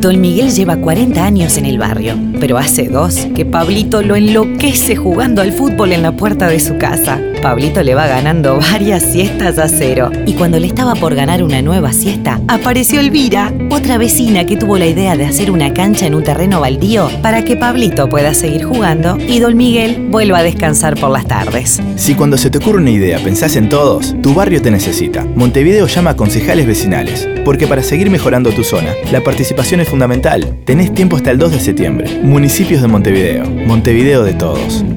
Don Miguel lleva 40 años en el barrio, pero hace 2 que Pablito lo enloquece jugando al fútbol en la puerta de su casa. Pablito le va ganando varias siestas a 0, y cuando le estaba por ganar una nueva siesta, apareció Elvira, otra vecina que tuvo la idea de hacer una cancha en un terreno baldío para que Pablito pueda seguir jugando y Don Miguel vuelva a descansar por las tardes. Si cuando se te ocurre una idea pensás en todos, tu barrio te necesita. Montevideo llama a concejales vecinales, porque para seguir mejorando tu zona, la participación es fundamental. Tenés tiempo hasta el 2 de septiembre. Municipios de Montevideo. Montevideo de todos.